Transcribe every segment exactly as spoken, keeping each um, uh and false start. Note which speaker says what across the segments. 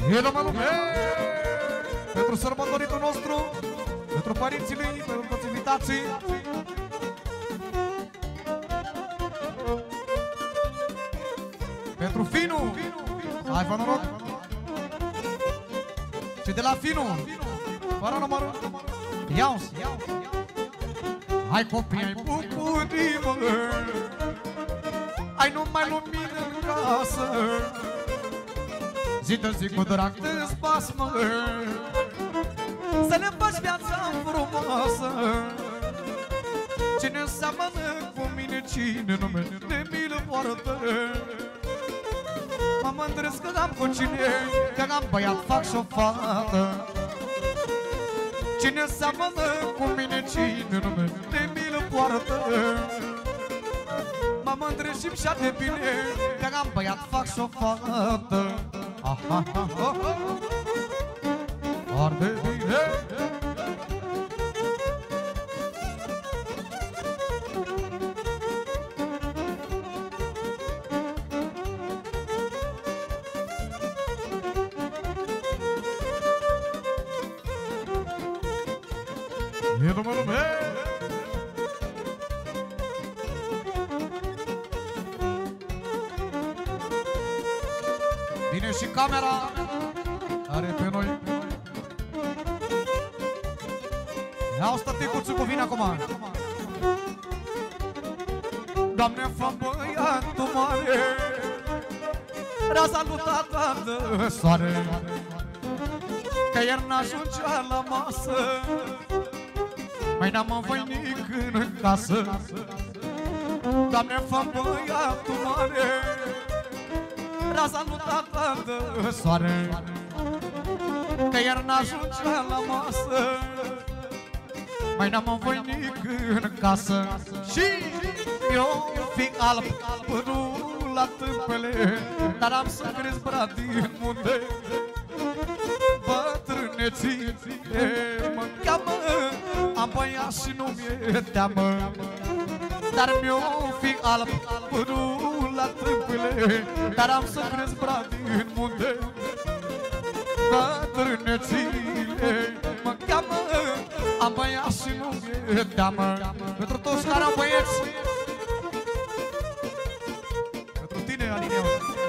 Speaker 1: E la mână mea, pentru sărbătoritul nostru, pentru părinții lui, pentru toți invitații. Pentru Finu, hai fă noroc. Și de la Finu, fără numărul, iau-ți. Hai copii, ai bucurii, mă, ai numai lumină în casă, zi de zi cu drag te-ți pas, mă, să ne faci viața frumoasă. Cine seamănă cu mine, cine nume de milă poartă, mă mândresc că am cu cine, că am băiat, fac și o fată. Cine seamănă cu mine, cine nume de milă poartă, mă mândresc și-mi de bine, că am băiat, fac și o fată. Aha, ha, ha, ha. Foarte bine. E numărul meu. Vine și camera, are pe noi. Ia-o stăticuțul cu vine acum. Doamne, fă băiatul mare, raza lui tata de soare, că ieri n-ajungea la masă, mai n-am în voinic în casă. Doamne, fă băiatul mare, raza lui tata de soare, că ieri n-ajungea la masă, mai n-am în voinic în casă. Și eu fiind alb, pânul la tâmpele, dar am să cresc brad din munte. Bătrâneții mă cheamă, am băiat și nu mi-e teamă, dar mi-o fi alb pânul la tâmpele, dar am să cresc brad din munte. Bătrâneții mă cheamă, am băiat și nu mi-e teamă. Pentru toți care au băieți, pentru tine, Alineu.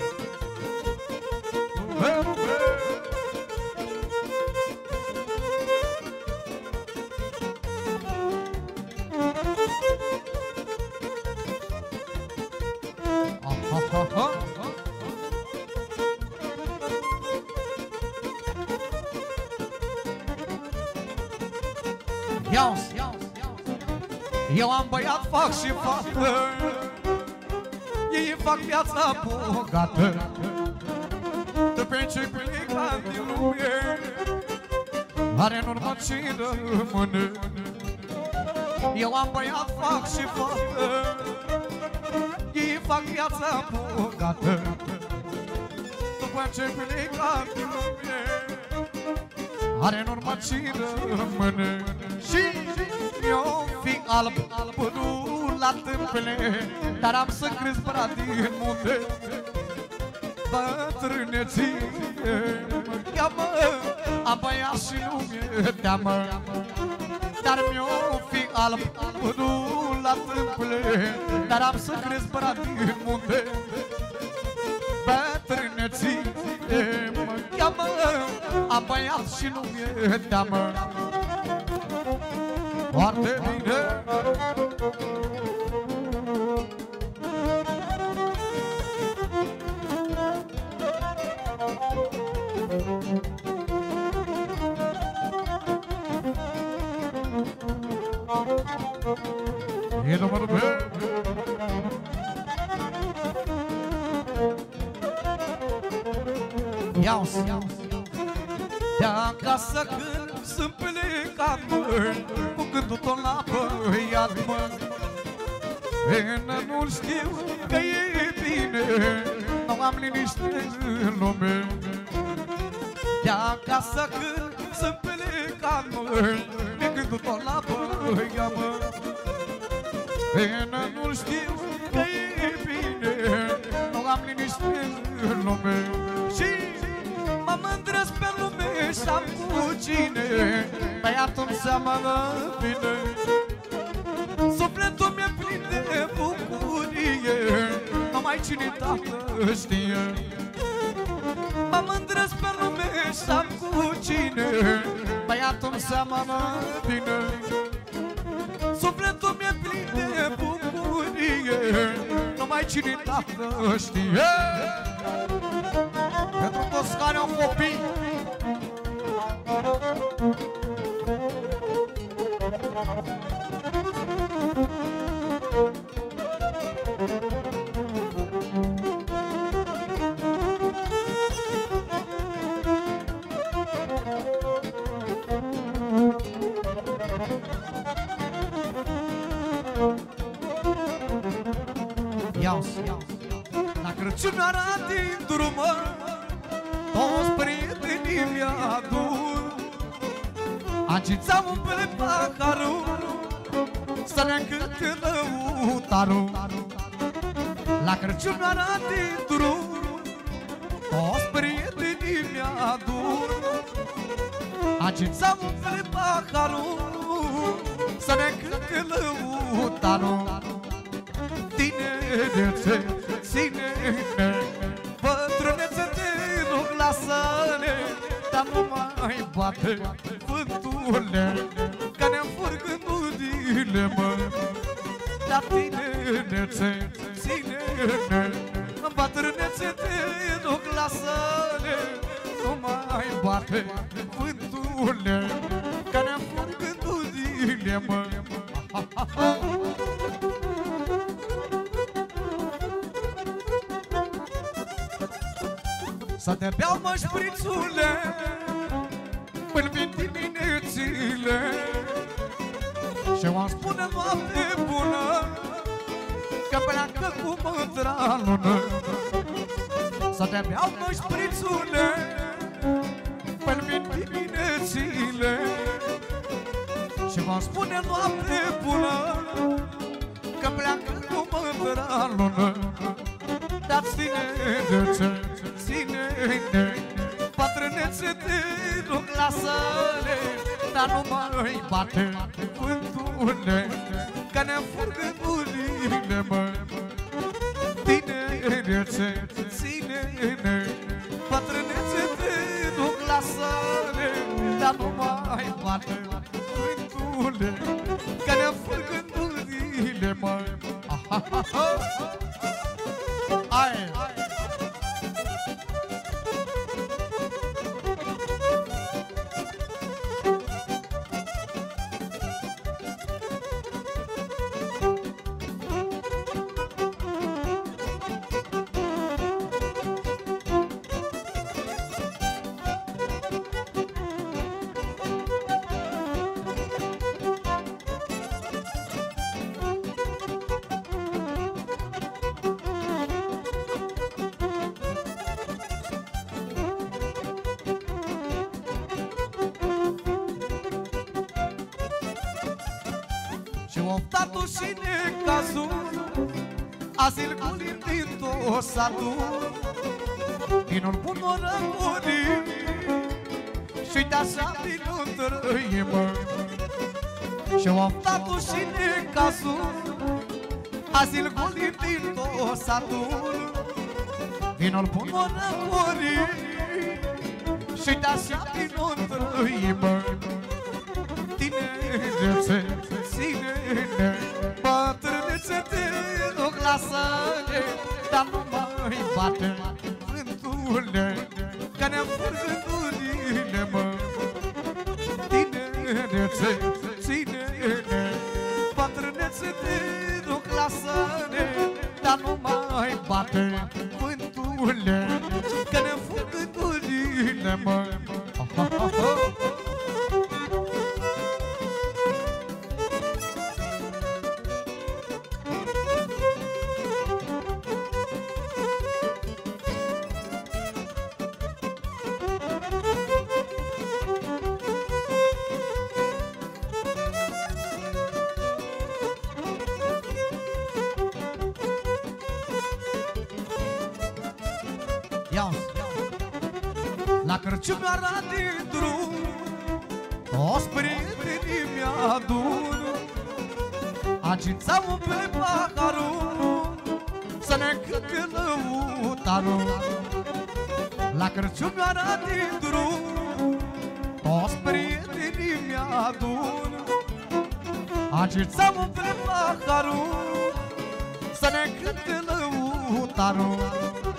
Speaker 1: Eu am băiat, fac și fată, ei fac viața bogată. De pe ce pleca din lume, are în urmă ce rămâne. Eu am băiat, fac și fată, ei fac viața bogată. După ce pleca din lume, are în urmă ce rămâne. Și eu fiind alb, pânul la tâmpele, dar am să cresc brad din munte. Bătrâneții mă cheamă, am băiat și nu mi-e teamă, dar mi-o fi alb, pânul la tâmpele, dar am să cresc brad din munte. Bătrâneții mă cheamă, am băiat și nu mi-e teamă. Foarte bine. E numărul meu. Iau-ți de acasă când sunt plecat, măi, cu gândul tot la băiat, mă. Până nu știu că e bine, nu am liniște în lume. De acasă când sunt plecat, măi, cu gândul tot la băiat, mă. Până nu știu că e bine, nu am liniște în lume. Și mă Mă mândresc pe lume și-am cu cine băiatul-mi seamănă bine. Sufletul mi-e plin de bucurie, numai cine Tatăl știe. Mă mândresc pe lume și-am cu cine băiatul-mi seamănă bine. Sufletul mi-e plin de bucurie, numai cine Tatăl știe. Pentru toți care au copii, la Crăciunara din drumă toți prietenii mi-adun. Agițam un pe paharul să ne încânte lăutarul. La Crăciunara din drum toți prietenii mi-adun. Agițam un pe paharul să ne încânte lăutarul. Tinerețe, ține-ne, bătrânețe, te rog, lasă-ne, dar nu mai bate vânturile, că ne înfurc gândurile, mă. Dar tinerețe, ține-ne, bătrânețe, te rog, lasă-ne, nu mai bate vânturile, că ne înfurc gândurile, mă. Să te beau, mă, șprițule, până vin diminețile și o-mi spune noapte bună, că pleacă cu mândra lună. Să te beau, mă, șprițule, până vin diminețile și o-mi spune noapte bună, că pleacă cu mândra lună. Dar ține-ne, ține-ne, bătrânețe, te rog, lasă-ne, dar nu mai bate vânturile, că ne înfurc gândurile, mă. Tinerețe, ține-ne, bătrânețe, te rog, lasă-ne, dar nu mai bate vânturile, că ne înfurc gândurile, mă. Ai! Oftatul și necazul azi-l golim din tot satul, vinul bun o rămâni și de-așa vinul trăim. Și oftatul și necazul azi-l golim din tot satul, vinul bun o rămâni și de-așa vinul trăim. Tinerețe, ține-ne, bătrânețe, te rog, lasă-ne, dar nu mai bate vânturile, că ne înfurc gândurile, mă. Tinerețe, ține-ne, bătrânețe, te rog, lasă-ne, dar nu mai bate vânturile, că ne înfurc gândurile, mă. La cărciumioara din drum toți prietenii mi-adun, agița umple paharul să ne cânte lăutarul. La cărciumioara din drum toți prietenii mi-adun, agița umple paharul să ne cânte lăutarul.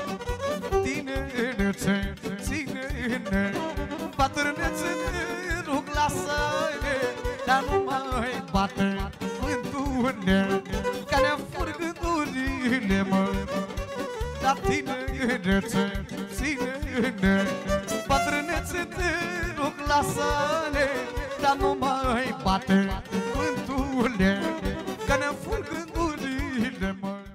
Speaker 1: Tinerețe, ține-ne, bătrânețe, te rog, lasă-ne, dar nu mai bate vântul-ne, că ne furg gândurile, mă. Dar tinerețe, ține-ne, bătrânețe, te rog, lasă-ne, dar nu mai bate vântul-ne, că ne furg gândurile, mă.